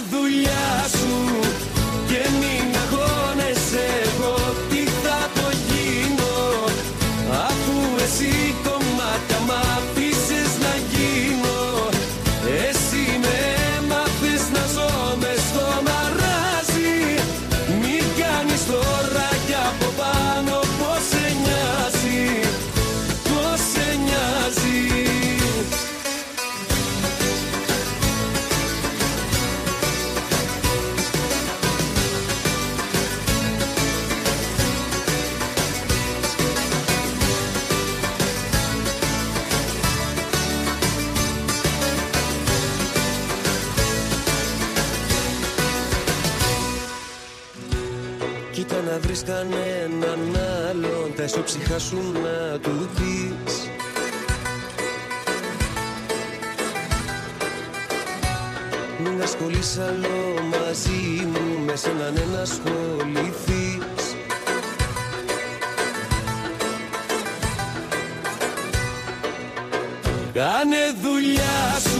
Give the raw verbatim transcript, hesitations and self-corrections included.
δουλειά σου και μην αγχώνεσαι εγώ τι θα το γίνω, αφού εσύ κομμάτια μ' αφήσες να γίνω. Εσύ με έμαθες να ζω μες στο μαράζι, μην κάνεις τώρα κι από πάνω πως σε νοιάζει, πως σε νοιάζει. Κοίτα να βρεις κανέναν άλλον, τα ισοψυχά σου να του πεις. Μην ασχολείς άλλο μαζί μου, με σένα ναι να ασχοληθείς. Κάνε δουλειά σου